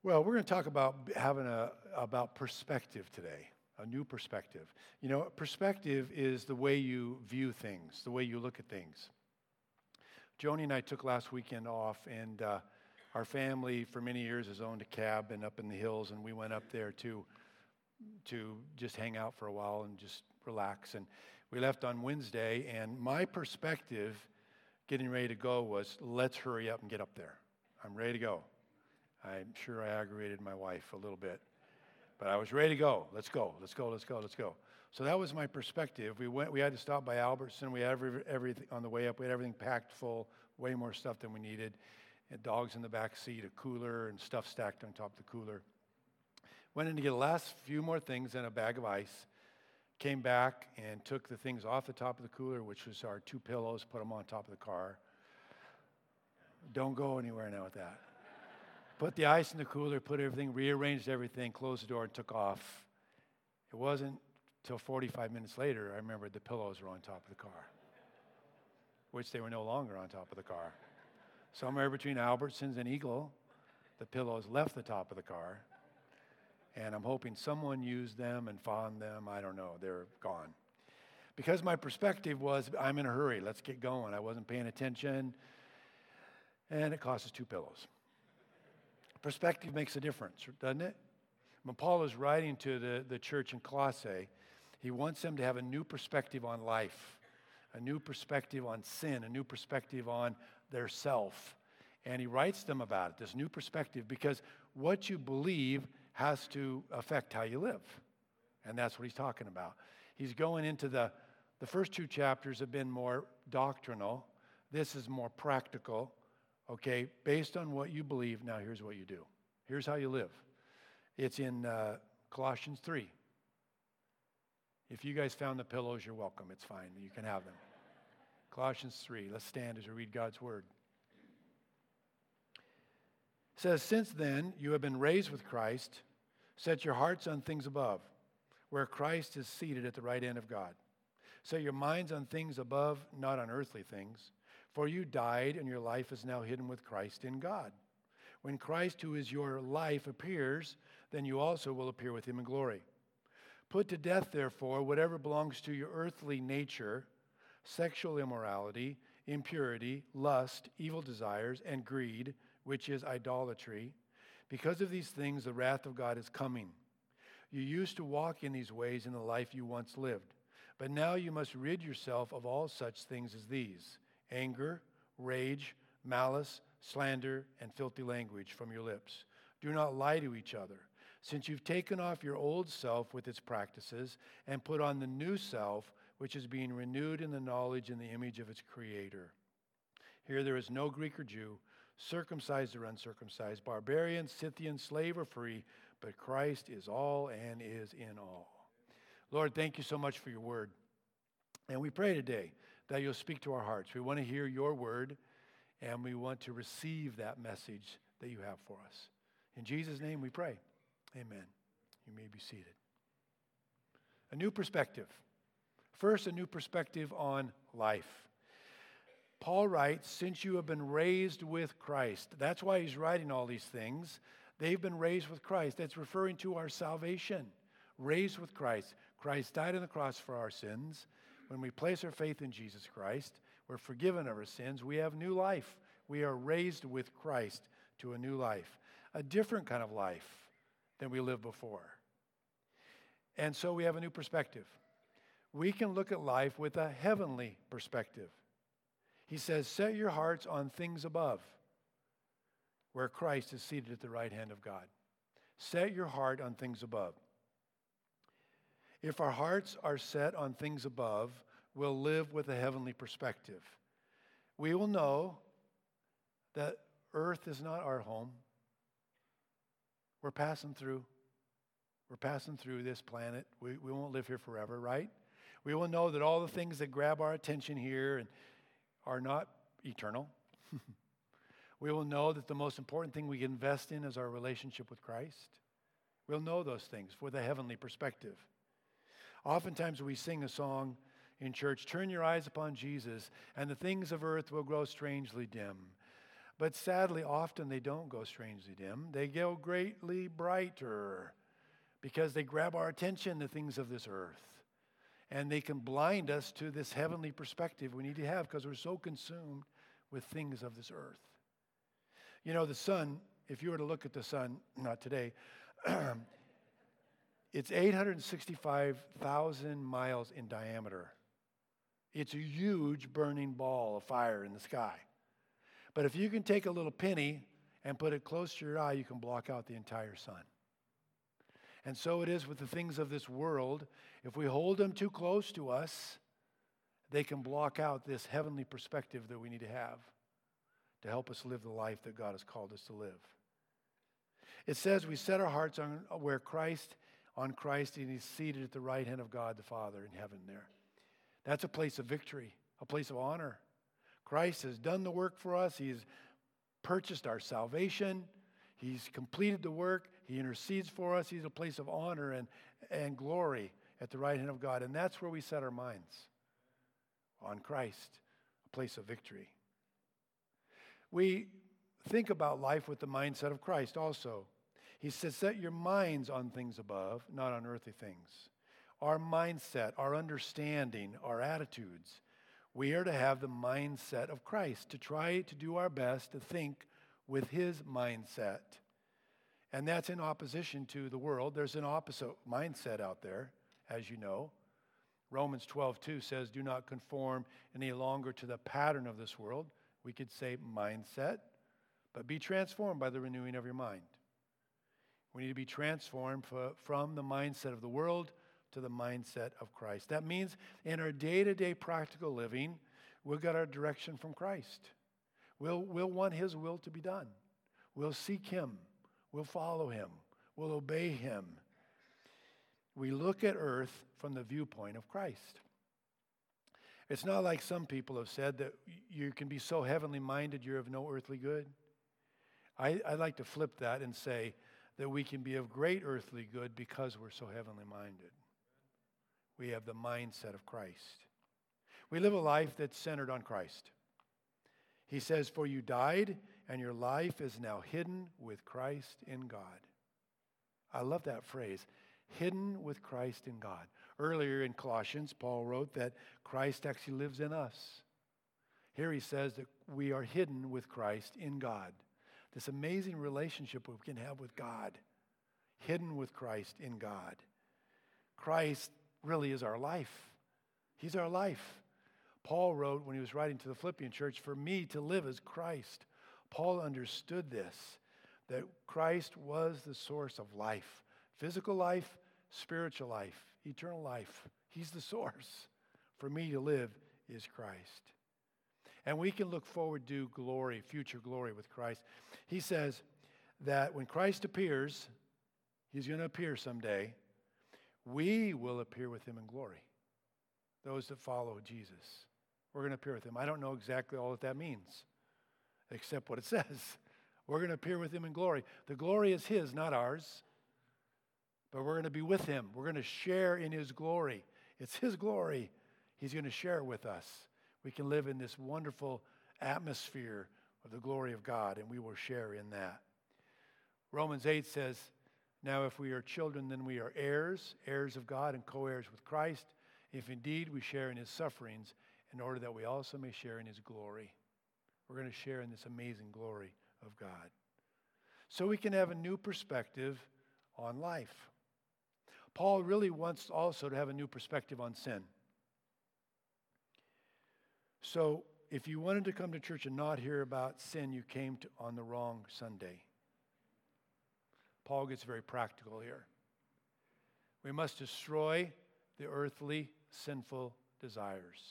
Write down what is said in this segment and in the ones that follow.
Well, we're going to talk about about perspective today, a new perspective. You know, perspective is the way you view things, the way you look at things. Joni and I took last weekend off, and our family for many years has owned a cabin up in the hills, and we went up there to just hang out for a while and just relax. And we left on Wednesday, and my perspective getting ready to go was, let's hurry up and get up there. I'm ready to go. I'm sure I aggravated my wife a little bit, but I was ready to go. Let's go. So that was my perspective. We had to stop by Albertson. We had everything on the way up. We had everything packed full, way more stuff than we needed. And dogs in the back seat, a cooler, and stuff stacked on top of the cooler. Went in to get the last few more things and a bag of ice. Came back and took the things off the top of the cooler, which was our 2 pillows, put them on top of the car. Don't go anywhere now with that. Put the ice in the cooler, put everything, rearranged everything, closed the door, and took off. It wasn't till 45 minutes later I remembered the pillows were on top of the car, which they were no longer on top of the car. Somewhere between Albertsons and Eagle, the pillows left the top of the car, and I'm hoping someone used them and found them. I don't know. They're gone. Because my perspective was, I'm in a hurry. Let's get going. I wasn't paying attention, and it cost us 2 pillows. Perspective makes a difference, doesn't it? When Paul is writing to the church in Colossae, he wants them to have a new perspective on life, a new perspective on sin, a new perspective on their self. And he writes them about it, this new perspective, because what you believe has to affect how you live. And that's what he's talking about. He's going into the first 2 chapters have been more doctrinal. This is more practical. Okay, based on what you believe, now here's what you do. Here's how you live. It's in Colossians 3. If you guys found the pillows, you're welcome. It's fine. You can have them. Colossians 3. Let's stand as we read God's word. It says, since then you have been raised with Christ, set your hearts on things above, where Christ is seated at the right hand of God. Set your minds on things above, not on earthly things. For you died, and your life is now hidden with Christ in God. When Christ, who is your life, appears, then you also will appear with him in glory. Put to death, therefore, whatever belongs to your earthly nature, sexual immorality, impurity, lust, evil desires, and greed, which is idolatry. Because of these things, the wrath of God is coming. You used to walk in these ways in the life you once lived, but now you must rid yourself of all such things as these: anger, rage, malice, slander, and filthy language from your lips. Do not lie to each other, since you've taken off your old self with its practices and put on the new self, which is being renewed in the knowledge and the image of its creator. Here there is no Greek or Jew, circumcised or uncircumcised, barbarian, Scythian, slave or free, but Christ is all and is in all. Lord, thank you so much for your word. And we pray today that you'll speak to our hearts. We want to hear your word, and we want to receive that message that you have for us. In Jesus' name we pray. Amen. You may be seated. A new perspective. First, a new perspective on life. Paul writes, since you have been raised with Christ. That's why he's writing all these things. They've been raised with Christ. That's referring to our salvation. Raised with Christ. Christ died on the cross for our sins. When we place our faith in Jesus Christ, we're forgiven of our sins. We have new life. We are raised with Christ to a new life, a different kind of life than we lived before. And so we have a new perspective. We can look at life with a heavenly perspective. He says, set your hearts on things above, where Christ is seated at the right hand of God. Set your heart on things above. If our hearts are set on things above, we'll live with a heavenly perspective. We will know that earth is not our home. We're passing through. We're passing through this planet. We won't live here forever, right? We will know that all the things that grab our attention here are not eternal. We will know that the most important thing we invest in is our relationship with Christ. We'll know those things with a heavenly perspective. Oftentimes we sing a song in church, turn your eyes upon Jesus, and the things of earth will grow strangely dim. But sadly, often they don't go strangely dim. They go greatly brighter because they grab our attention, the things of this earth. And they can blind us to this heavenly perspective we need to have because we're so consumed with things of this earth. You know, the sun, if you were to look at the sun, not today, it's 865,000 miles in diameter. It's a huge burning ball of fire in the sky. But if you can take a little penny and put it close to your eye, you can block out the entire sun. And so it is with the things of this world. If we hold them too close to us, they can block out this heavenly perspective that we need to have to help us live the life that God has called us to live. It says we set our hearts on Christ, and He's seated at the right hand of God the Father in heaven there. That's a place of victory, a place of honor. Christ has done the work for us. He's purchased our salvation. He's completed the work. He intercedes for us. He's a place of honor and glory at the right hand of God. And that's where we set our minds, on Christ, a place of victory. We think about life with the mindset of Christ also. He says, set your minds on things above, not on earthly things. Our mindset, our understanding, our attitudes, we are to have the mindset of Christ, to try to do our best to think with His mindset. And that's in opposition to the world. There's an opposite mindset out there, as you know. Romans 12:2 says, do not conform any longer to the pattern of this world. We could say mindset, but be transformed by the renewing of your mind. We need to be transformed from the mindset of the world to the mindset of Christ. That means in our day-to-day practical living, we've got our direction from Christ. We'll want His will to be done. We'll seek Him. We'll follow Him. We'll obey Him. We look at earth from the viewpoint of Christ. It's not like some people have said that you can be so heavenly minded you're of no earthly good. I like to flip that and say that we can be of great earthly good because we're so heavenly minded. We have the mindset of Christ. We live a life that's centered on Christ. He says, for you died, and your life is now hidden with Christ in God. I love that phrase, hidden with Christ in God. Earlier in Colossians, Paul wrote that Christ actually lives in us. Here he says that we are hidden with Christ in God. This amazing relationship we can have with God, hidden with Christ in God. Christ really is our life. He's our life. Paul wrote when he was writing to the Philippian church, for me to live is Christ. Paul understood this, that Christ was the source of life. Physical life, spiritual life, eternal life. He's the source. For me to live is Christ. And we can look forward to glory, future glory with Christ. He says that when Christ appears, He's going to appear someday, we will appear with Him in glory. Those that follow Jesus. We're going to appear with Him. I don't know exactly all that means, except what it says. We're going to appear with Him in glory. The glory is His, not ours. But we're going to be with Him. We're going to share in His glory. It's His glory. He's going to share it with us. We can live in this wonderful atmosphere of the glory of God, and we will share in that. Romans 8 says, now if we are children, then we are heirs, heirs of God and co-heirs with Christ, if indeed we share in His sufferings, in order that we also may share in His glory. We're going to share in this amazing glory of God. So we can have a new perspective on life. Paul really wants also to have a new perspective on sin. So if you wanted to come to church and not hear about sin, you came on the wrong Sunday. Paul gets very practical here. We must destroy the earthly, sinful desires.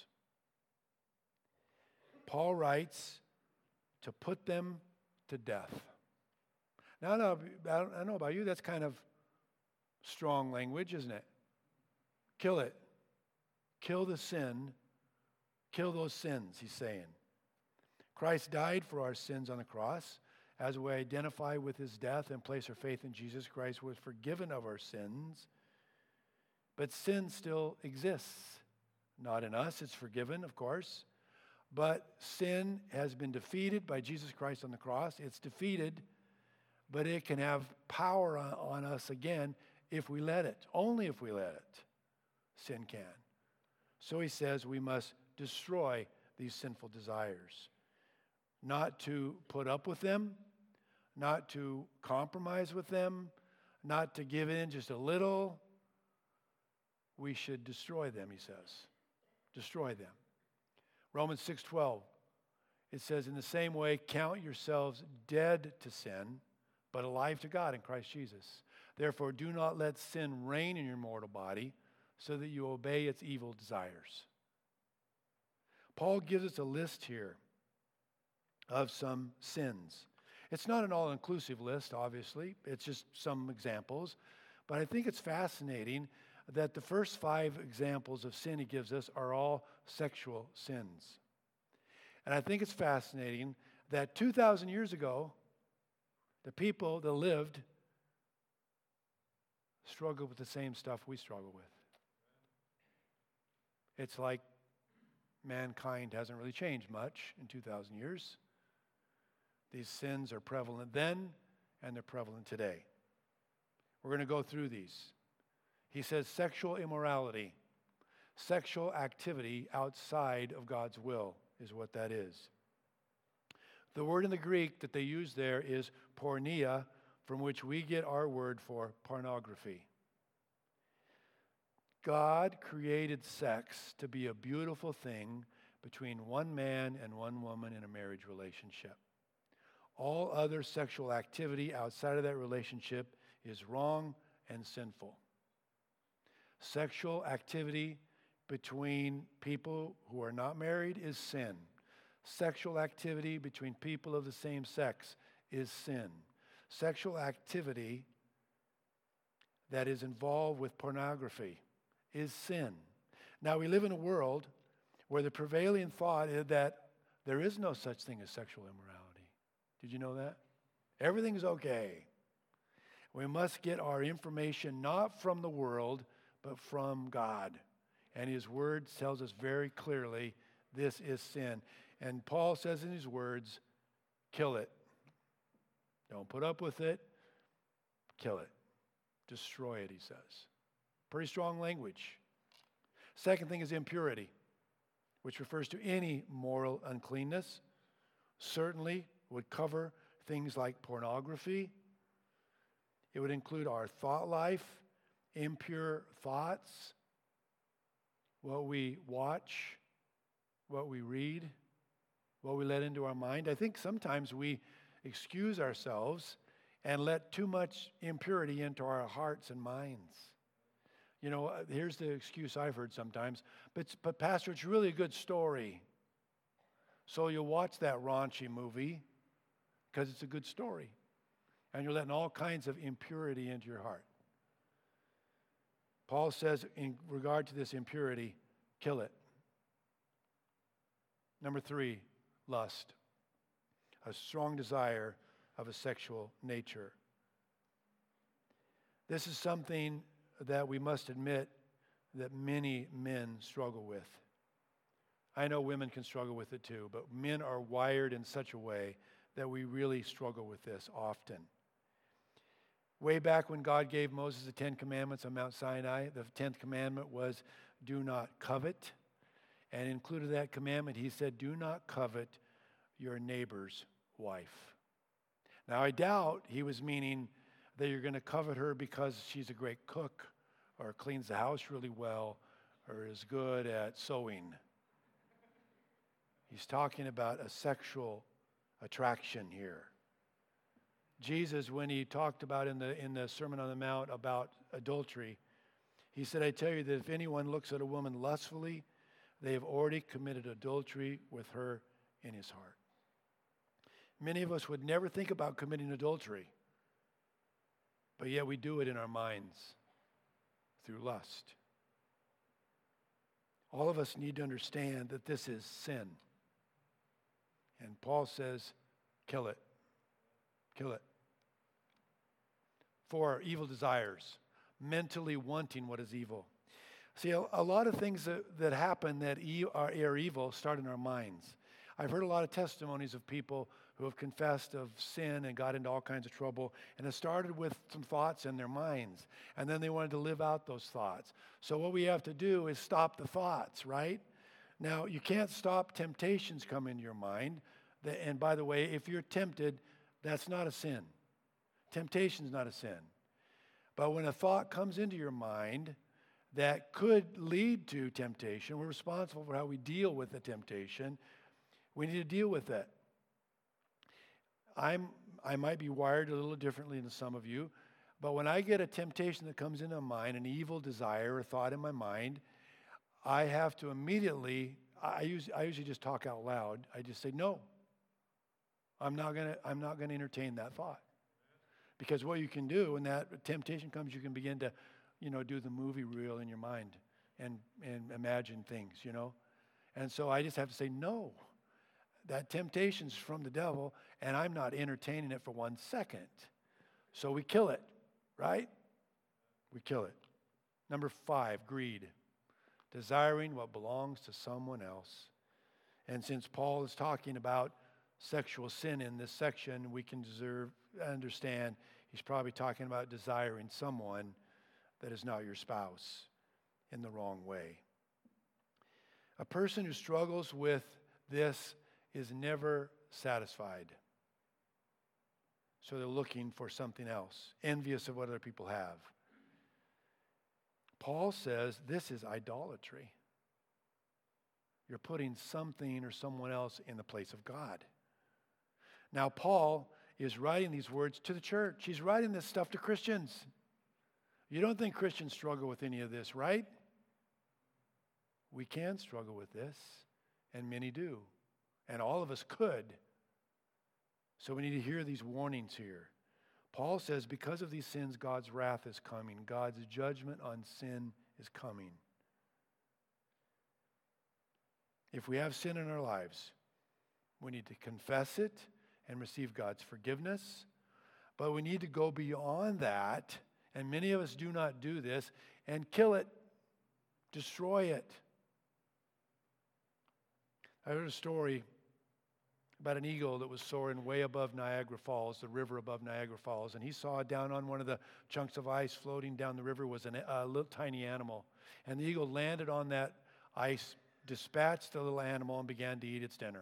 Paul writes to put them to death. Now, I don't know about you, that's kind of strong language, isn't it? Kill it. Kill the sin. Kill those sins, he's saying. Christ died for our sins on the cross. As we identify with His death and place our faith in Jesus Christ, we're forgiven of our sins. But sin still exists. Not in us, it's forgiven, of course. But sin has been defeated by Jesus Christ on the cross. It's defeated, but it can have power on us again if we let it. Only if we let it. Sin can. So he says we must destroy these sinful desires. Not to put up with them, not to compromise with them, not to give in just a little. We should destroy them, he says. Destroy them. Romans 6:12, it says, in the same way, count yourselves dead to sin, but alive to God in Christ Jesus. Therefore, do not let sin reign in your mortal body, so that you obey its evil desires. Paul gives us a list here of some sins. It's not an all-inclusive list, obviously. It's just some examples. But I think it's fascinating that the first 5 examples of sin he gives us are all sexual sins. And I think it's fascinating that 2,000 years ago, the people that lived struggled with the same stuff we struggle with. It's like mankind hasn't really changed much in 2,000 years. These sins are prevalent then, and they're prevalent today. We're going to go through these. He says sexual immorality, sexual activity outside of God's will is what that is. The word in the Greek that they use there is porneia, from which we get our word for pornography. God created sex to be a beautiful thing between one man and one woman in a marriage relationship. All other sexual activity outside of that relationship is wrong and sinful. Sexual activity between people who are not married is sin. Sexual activity between people of the same sex is sin. Sexual activity that is involved with pornography is sin. Now, we live in a world where the prevailing thought is that there is no such thing as sexual immorality. Did you know that? Everything's okay. We must get our information not from the world, but from God. And his word tells us very clearly this is sin. And Paul says in his words, kill it. Don't put up with it. Kill it. Destroy it, he says. Pretty strong language. Second thing is impurity, which refers to any moral uncleanness. Certainly would cover things like pornography. It would include our thought life, impure thoughts, what we watch, what we read, what we let into our mind. I think sometimes we excuse ourselves and let too much impurity into our hearts and minds. You know, here's the excuse I've heard sometimes, but Pastor, it's really a good story. So you'll watch that raunchy movie because it's a good story. And you're letting all kinds of impurity into your heart. Paul says in regard to this impurity, kill it. Number 3, lust. A strong desire of a sexual nature. This is something that we must admit that many men struggle with. I know women can struggle with it too, but men are wired in such a way that we really struggle with this often. Way back when God gave Moses the 10 Commandments on Mount Sinai, the 10th commandment was, do not covet. And included that commandment, he said, do not covet your neighbor's wife. Now, I doubt he was meaning that you're going to covet her because she's a great cook or cleans the house really well or is good at sewing. He's talking about a sexual attraction here. Jesus, when he talked about in the Sermon on the Mount about adultery, he said, I tell you that if anyone looks at a woman lustfully, they have already committed adultery with her in his heart. Many of us would never think about committing adultery, but yet we do it in our minds through lust. All of us need to understand that this is sin. And Paul says, kill it. Kill it. 4, evil desires, mentally wanting what is evil. See, a lot of things that happen that are evil start in our minds. I've heard a lot of testimonies of people who have confessed of sin and got into all kinds of trouble, and it started with some thoughts in their minds, and then they wanted to live out those thoughts. So what we have to do is stop the thoughts, right? Now, you can't stop temptations come into your mind, and by the way, if you're tempted, that's not a sin. Temptation's not a sin. But when a thought comes into your mind that could lead to temptation, we're responsible for how we deal with the temptation. We need to deal with it. I might be wired a little differently than some of you, but when I get a temptation that comes into my mind, an evil desire or thought in my mind, I have to immediately, I usually just talk out loud. I just say, no, I'm not gonna entertain that thought. Because what you can do when that temptation comes, you can begin to, do the movie reel in your mind and imagine things, And so I just have to say, no, that temptation's from the devil, and I'm not entertaining it for 1 second. So we kill it, right? We kill it. Number 5, greed. Desiring what belongs to someone else. And since Paul is talking about sexual sin in this section, we can understand he's probably talking about desiring someone that is not your spouse in the wrong way. A person who struggles with this is never satisfied. So they're looking for something else, envious of what other people have. Paul says this is idolatry. You're putting something or someone else in the place of God. Now, Paul is writing these words to the church. He's writing this stuff to Christians. You don't think Christians struggle with any of this, right? We can struggle with this, and many do. And all of us could. So we need to hear these warnings here. Paul says because of these sins, God's wrath is coming. God's judgment on sin is coming. If we have sin in our lives, we need to confess it and receive God's forgiveness. But we need to go beyond that, and many of us do not do this, and kill it, destroy it. I heard a story about an eagle that was soaring way above Niagara Falls, the river above Niagara Falls, and he saw down on one of the chunks of ice floating down the river was a little tiny animal. And the eagle landed on that ice, dispatched the little animal, and began to eat its dinner.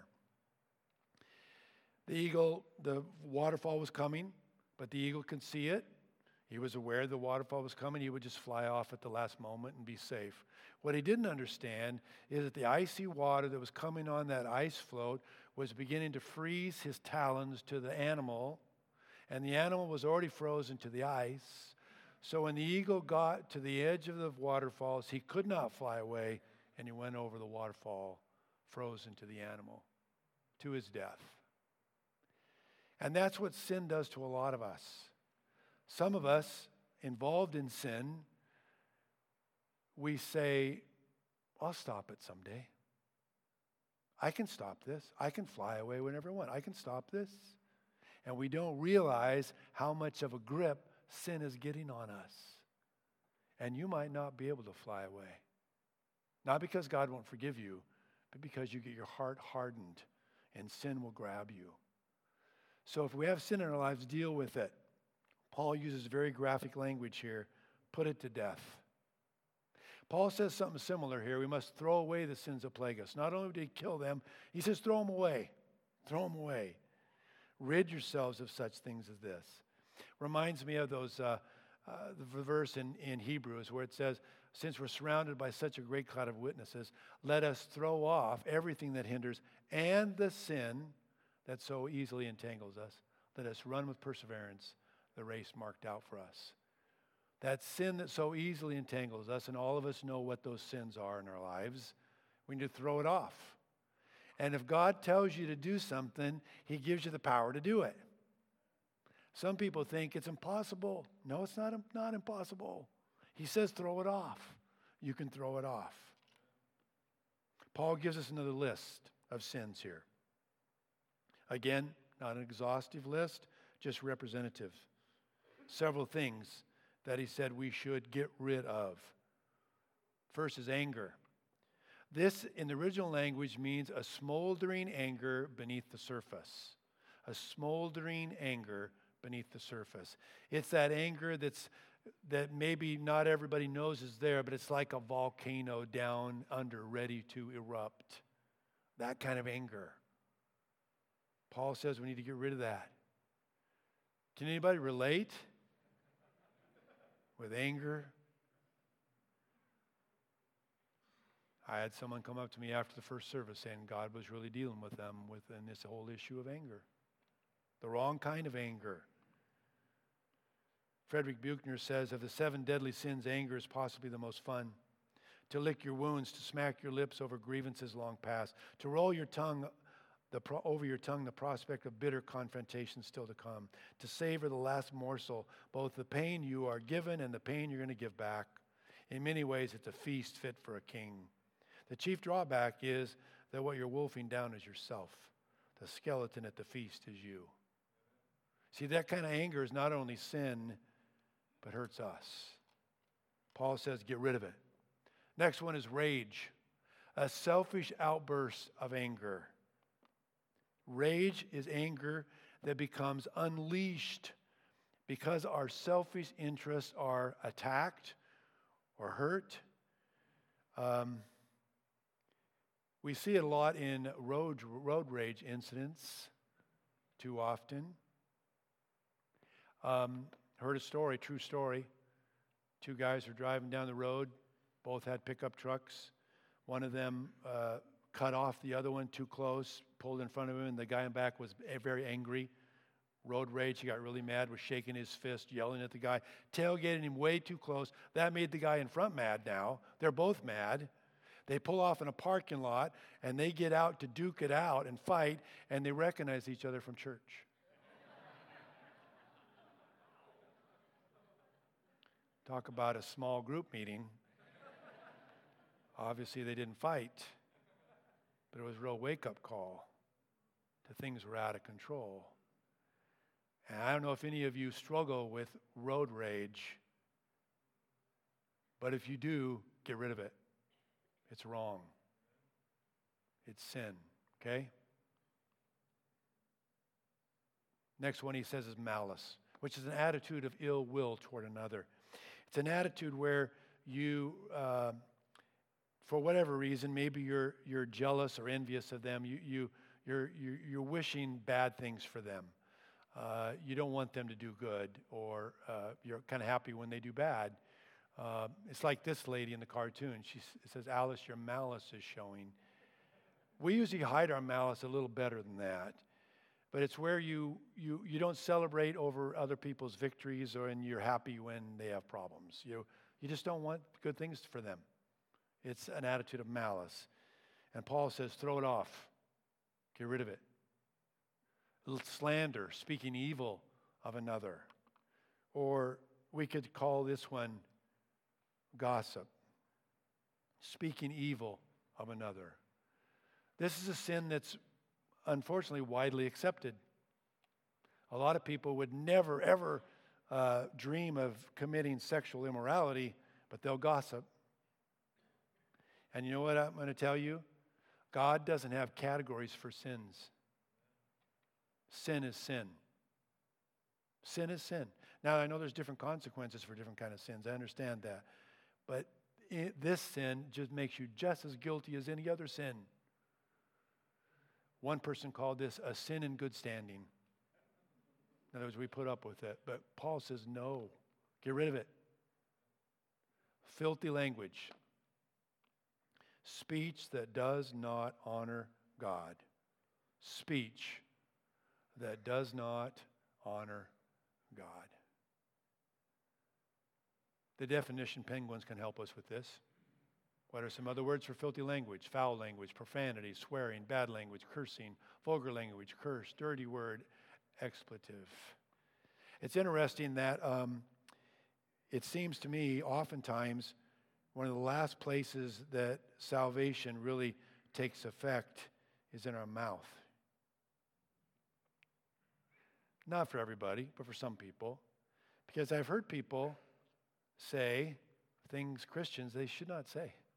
The waterfall was coming, but the eagle could see it. He was aware the waterfall was coming. He would just fly off at the last moment and be safe. What he didn't understand is that the icy water that was coming on that ice float was beginning to freeze his talons to the animal, and the animal was already frozen to the ice. So when the eagle got to the edge of the waterfalls, he could not fly away, and he went over the waterfall, frozen to the animal, to his death. And that's what sin does to a lot of us. Some of us involved in sin, we say, I'll stop it someday. I can stop this. I can fly away whenever I want. I can stop this. And we don't realize how much of a grip sin is getting on us. And you might not be able to fly away. Not because God won't forgive you, but because you get your heart hardened and sin will grab you. So if we have sin in our lives, deal with it. Paul uses very graphic language here. Put it to death. Paul says something similar here. We must throw away the sins that plague us. Not only did he kill them, he says throw them away. Throw them away. Rid yourselves of such things as this. Reminds me of the verse in Hebrews where it says, since we're surrounded by such a great cloud of witnesses, let us throw off everything that hinders and the sin that so easily entangles us. Let us run with perseverance the race marked out for us. That sin that so easily entangles us, and all of us know what those sins are in our lives, we need to throw it off. And if God tells you to do something, he gives you the power to do it. Some people think it's impossible. No, it's not impossible. He says throw it off. You can throw it off. Paul gives us another list of sins here. Again, not an exhaustive list, just representative. Several things that he said we should get rid of. First is anger. This, in the original language, means a smoldering anger beneath the surface. A smoldering anger beneath the surface. It's that anger that maybe not everybody knows is there, but it's like a volcano down under, ready to erupt. That kind of anger. Paul says we need to get rid of that. Can anybody relate with anger? I had someone come up to me after the first service saying God was really dealing with them within this whole issue of anger. The wrong kind of anger. Frederick Buechner says, of the 7 deadly sins, anger is possibly the most fun. To lick your wounds, to smack your lips over grievances long past, to roll your tongue over your tongue the prospect of bitter confrontation still to come, to savor the last morsel, both the pain you are given and the pain you're going to give back. In many ways, it's a feast fit for a king. The chief drawback is that what you're wolfing down is yourself. The skeleton at the feast is you. See, that kind of anger is not only sin, but hurts us. Paul says, get rid of it. Next one is rage, a selfish outburst of anger. Rage is anger that becomes unleashed because our selfish interests are attacked or hurt. We see it a lot in road rage incidents too often. Heard a story, true story. 2 guys were driving down the road. Both had pickup trucks. One of them cut off the other one too close, pulled in front of him, and the guy in back was very angry. Road rage, he got really mad, was shaking his fist, yelling at the guy, tailgating him way too close. That made the guy in front mad now. They're both mad. They pull off in a parking lot, and they get out to duke it out and fight, and they recognize each other from church. Talk about a small group meeting. Obviously, they didn't fight, but it was a real wake-up call to things were out of control. And I don't know if any of you struggle with road rage, but if you do, get rid of it. It's wrong. It's sin, okay? Next one he says is malice, which is an attitude of ill will toward another. It's an attitude where you, for whatever reason, maybe you're jealous or envious of them. You're wishing bad things for them. You don't want them to do good, or you're kind of happy when they do bad. It's like this lady in the cartoon. She says, Alice, your malice is showing. We usually hide our malice a little better than that. But it's where you don't celebrate over other people's victories, and you're happy when they have problems. You just don't want good things for them. It's an attitude of malice. And Paul says, throw it off. Get rid of it. Slander, speaking evil of another. Or we could call this one gossip, speaking evil of another. This is a sin that's unfortunately widely accepted. A lot of people would never, ever dream of committing sexual immorality, but they'll gossip. And you know what I'm going to tell you? God doesn't have categories for sins. Sin is sin. Sin is sin. Now, I know there's different consequences for different kind of sins. I understand that. But this sin just makes you just as guilty as any other sin. One person called this a sin in good standing. In other words, we put up with it. But Paul says, no, get rid of it. Filthy language. Speech that does not honor God. Speech that does not honor God. The definition Penguins can help us with this. What are some other words for filthy language? Foul language, profanity, swearing, bad language, cursing, vulgar language, curse, dirty word, expletive. It's interesting that it seems to me oftentimes one of the last places that salvation really takes effect is in our mouth. Not for everybody, but for some people. Because I've heard people say things Christians they should not say.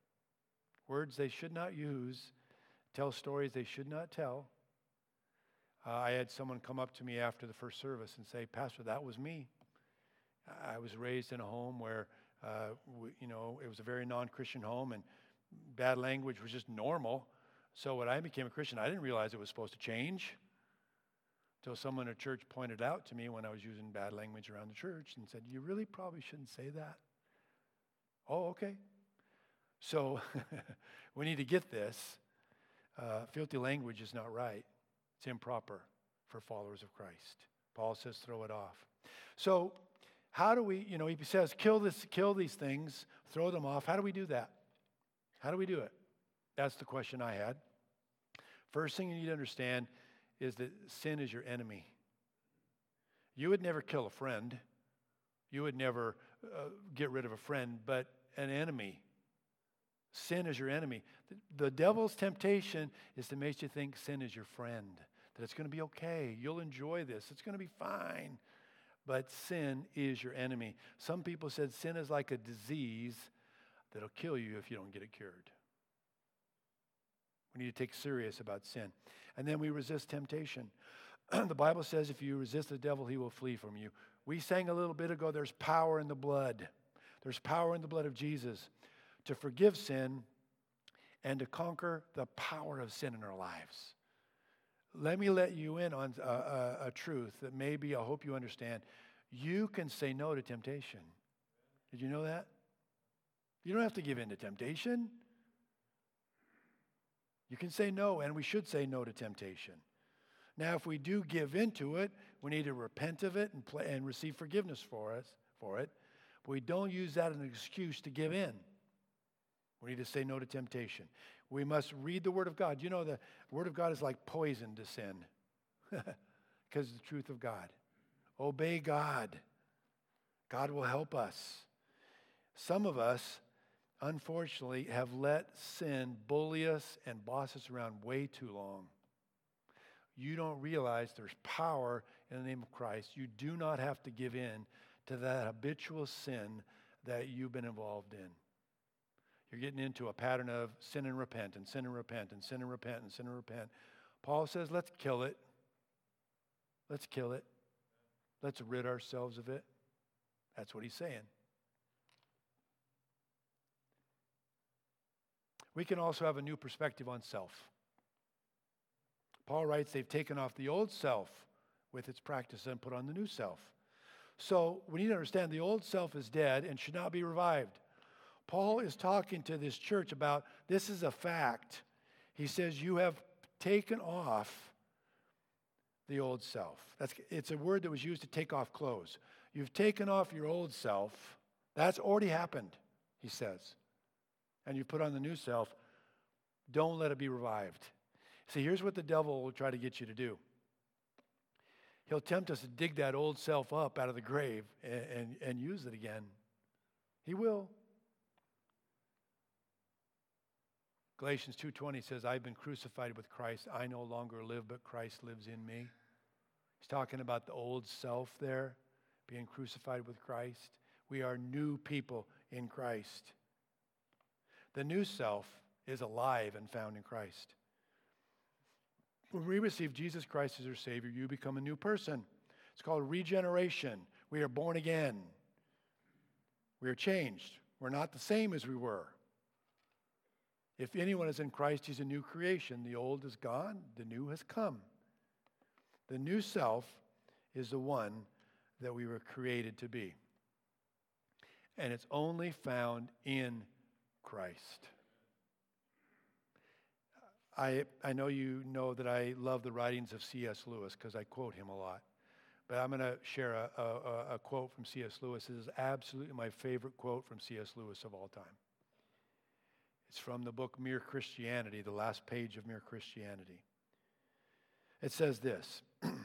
words they should not use, tell stories they should not tell. I had someone come up to me after the first service and say, Pastor, that was me. I was raised in a home where, it was a very non-Christian home, and bad language was just normal. So when I became a Christian, I didn't realize it was supposed to change until someone at church pointed out to me when I was using bad language around the church and said, you really probably shouldn't say that. Oh, okay. So we need to get this. Filthy language is not right. It's improper for followers of Christ. Paul says throw it off. So how do we, he says kill these things, throw them off. How do we do that? How do we do it? That's the question I had. First thing you need to understand is that sin is your enemy. You would never kill a friend. You would never get rid of a friend, but an enemy. Sin is your enemy. The devil's temptation is to make you think sin is your friend, that it's going to be okay. You'll enjoy this. It's going to be fine. But sin is your enemy. Some people said sin is like a disease that'll kill you if you don't get it cured. We need to take serious about sin. And then we resist temptation. The Bible says if you resist the devil, he will flee from you. We sang a little bit ago, there's power in the blood. There's power in the blood of Jesus to forgive sin and to conquer the power of sin in our lives. Let me let you in on a truth that maybe I hope you understand. You can say no to temptation. Did you know that? You don't have to give in to temptation. You can say no, and we should say no to temptation. Now, if we do give into it, we need to repent of it and receive forgiveness for it. But we don't use that as an excuse to give in. We need to say no to temptation. We must read the Word of God. You know, the Word of God is like poison to sin because of the truth of God. Obey God. God will help us. Some of us, unfortunately, have let sin bully us and boss us around way too long. You don't realize there's power in the name of Christ. You do not have to give in to that habitual sin that you've been involved in. You're getting into a pattern of sin and repent and sin and repent and sin and repent and sin and repent. Paul says, let's kill it. Let's kill it. Let's rid ourselves of it. That's what he's saying. We can also have a new perspective on self. Paul writes they've taken off the old self with its practice and put on the new self. So we need to understand the old self is dead and should not be revived. Paul is talking to this church about this is a fact. He says you have taken off the old self. It's a word that was used to take off clothes. You've taken off your old self. That's already happened, he says. And you've put on the new self. Don't let it be revived. See, here's what the devil will try to get you to do. He'll tempt us to dig that old self up out of the grave and use it again. He will. Galatians 2:20 says, I've been crucified with Christ. I no longer live, but Christ lives in me. He's talking about the old self there, being crucified with Christ. We are new people in Christ. The new self is alive and found in Christ. When we receive Jesus Christ as our Savior, you become a new person. It's called regeneration. We are born again. We are changed. We're not the same as we were. If anyone is in Christ, he's a new creation. The old is gone. The new has come. The new self is the one that we were created to be. And it's only found in Christ. I know you know that I love the writings of C.S. Lewis because I quote him a lot. But I'm going to share a quote from C.S. Lewis. This is absolutely my favorite quote from C.S. Lewis of all time. It's from the book Mere Christianity, the last page of Mere Christianity. It says this,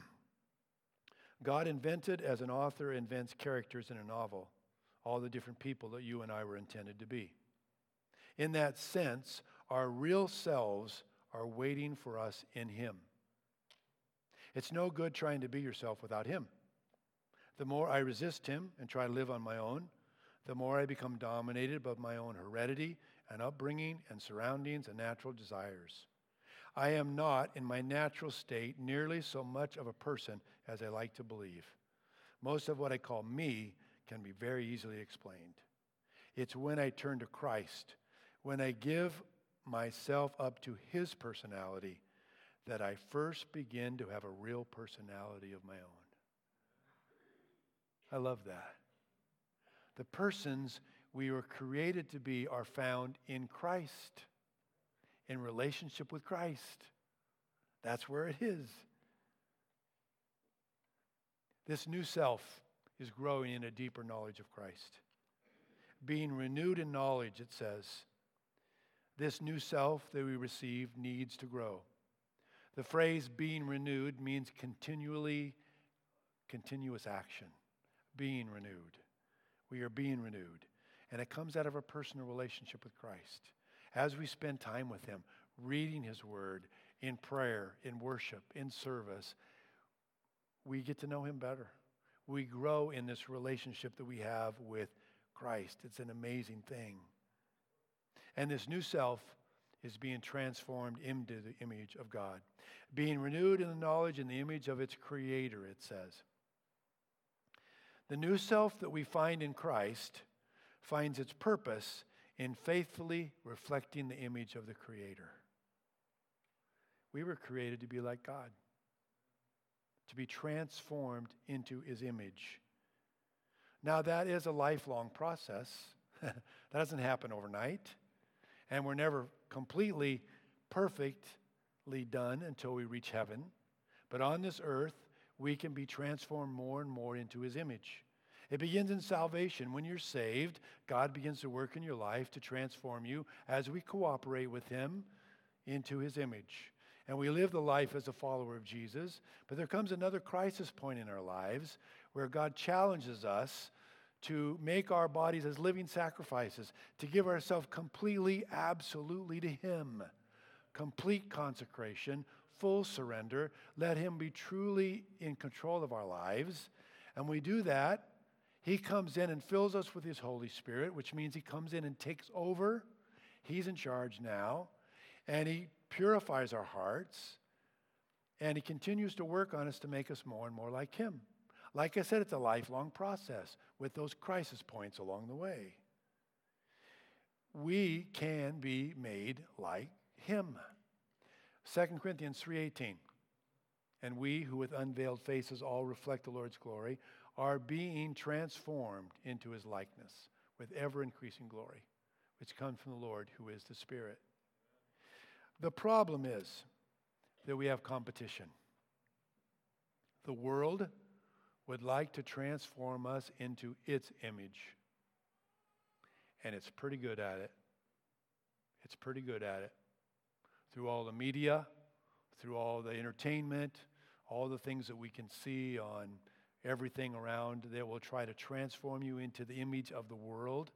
God invented, as an author invents characters in a novel, all the different people that you and I were intended to be. In that sense, our real selves are waiting for us in Him. It's no good trying to be yourself without Him. The more I resist Him and try to live on my own, the more I become dominated by my own heredity and upbringing and surroundings and natural desires. I am not, in my natural state, nearly so much of a person as I like to believe. Most of what I call me can be very easily explained. It's when I turn to Christ, when I give myself up to His personality, that I first begin to have a real personality of my own. I love that. The persons we were created to be are found in Christ, in relationship with Christ. That's where it is. This new self is growing in a deeper knowledge of Christ. Being renewed in knowledge, it says. This new self that we receive needs to grow. The phrase being renewed means continuous action. Being renewed. We are being renewed. And it comes out of a personal relationship with Christ. As we spend time with Him, reading His Word, in prayer, in worship, in service, we get to know Him better. We grow in this relationship that we have with Christ. It's an amazing thing. And this new self is being transformed into the image of God. Being renewed in the knowledge and the image of its Creator, it says. The new self that we find in Christ finds its purpose in faithfully reflecting the image of the Creator. We were created to be like God, to be transformed into His image. Now, that is a lifelong process. That doesn't happen overnight. And we're never completely, perfectly done until we reach heaven. But on this earth, we can be transformed more and more into His image. It begins in salvation. When you're saved, God begins to work in your life to transform you as we cooperate with Him into His image. And we live the life as a follower of Jesus. But there comes another crisis point in our lives where God challenges us to make our bodies as living sacrifices, to give ourselves completely, absolutely to Him. Complete consecration, full surrender. Let Him be truly in control of our lives. And we do that. He comes in and fills us with His Holy Spirit, which means He comes in and takes over. He's in charge now. And He purifies our hearts. And He continues to work on us to make us more and more like Him. Like I said, it's a lifelong process with those crisis points along the way. We can be made like Him. 2 Corinthians 3:18. And we who with unveiled faces all reflect the Lord's glory are being transformed into His likeness with ever-increasing glory, which comes from the Lord who is the Spirit. The problem is that we have competition. The world would like to transform us into its image. And it's pretty good at it. It's pretty good at it. Through all the media, through all the entertainment, all the things that we can see on everything around, they will try to transform you into the image of the world.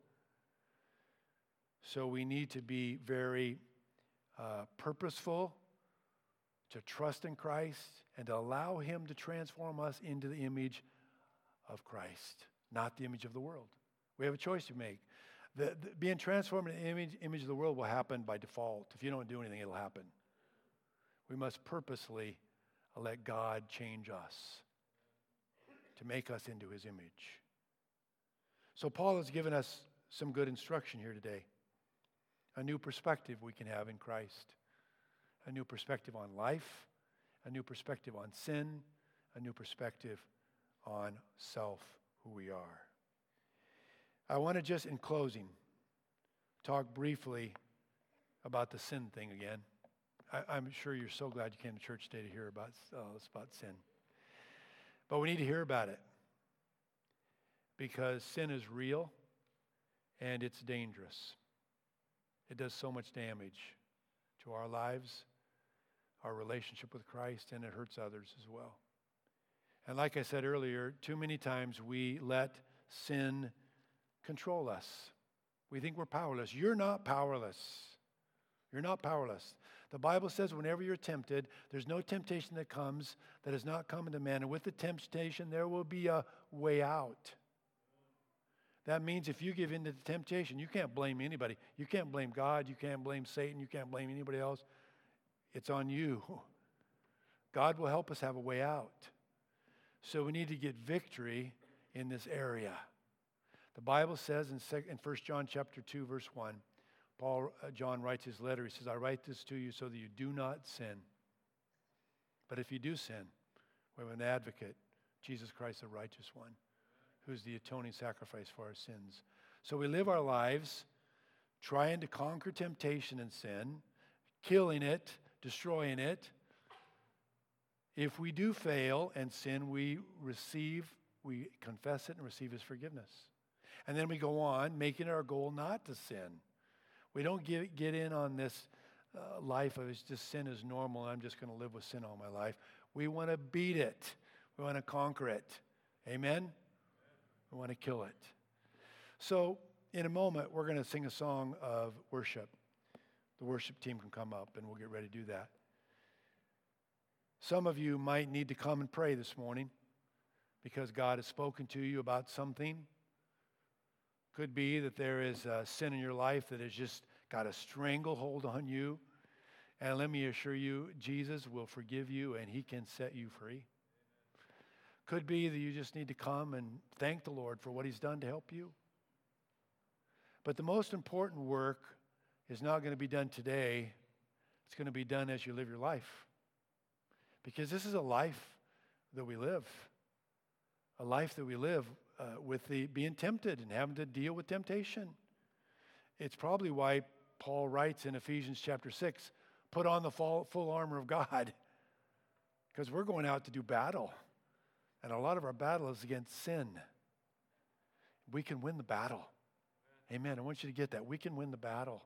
So we need to be very purposeful, to trust in Christ, and to allow Him to transform us into the image of Christ, not the image of the world. We have a choice to make. Being transformed in the image of the world will happen by default. If you don't do anything, it'll happen. We must purposely let God change us to make us into His image. So Paul has given us some good instruction here today. A new perspective we can have in Christ. A new perspective on life. A new perspective on sin. A new perspective on self, who we are. I want to just, in closing, talk briefly about the sin thing again. I'm sure you're so glad you came to church today to hear about sin. But we need to hear about it because sin is real and it's dangerous. It does so much damage to our lives, our relationship with Christ, and it hurts others as well. And like I said earlier, too many times we let sin control us. We think we're powerless. You're not powerless. You're not powerless. The Bible says whenever you're tempted, there's no temptation that comes that has not come into man. And with the temptation, there will be a way out. That means if you give in to the temptation, you can't blame anybody. You can't blame God. You can't blame Satan. You can't blame anybody else. It's on you. God will help us have a way out. So we need to get victory in this area. The Bible says in 1 John chapter 2, verse 1, John writes his letter. He says, I write this to you so that you do not sin. But if you do sin, we have an advocate, Jesus Christ, the righteous one, who's the atoning sacrifice for our sins. So we live our lives trying to conquer temptation and sin, killing it, destroying it. If we do fail and sin, we confess it and receive His forgiveness. And then we go on, making our goal not to sin. We don't get in on this life of it's just sin is normal, I'm just going to live with sin all my life. We want to beat it. We want to conquer it. Amen? We want to kill it. So in a moment, we're going to sing a song of worship. The worship team can come up and we'll get ready to do that. Some of you might need to come and pray this morning because God has spoken to you about something. Could be that there is a sin in your life that has just got a stranglehold on you. And let me assure you, Jesus will forgive you and He can set you free. Could be that you just need to come and thank the Lord for what He's done to help you. But the most important work is not going to be done today. It's going to be done as you live your life. Because this is a life that we live. A life that we live with being tempted and having to deal with temptation. It's probably why Paul writes in Ephesians chapter 6, put on the full armor of God. Because we're going out to do battle. And a lot of our battle is against sin. We can win the battle. Amen. I want you to get that. We can win the battle.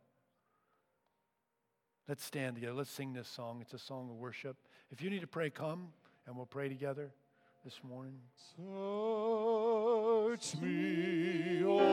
Let's stand together. Let's sing this song. It's a song of worship. If you need to pray, come and we'll pray together this morning. Search me, O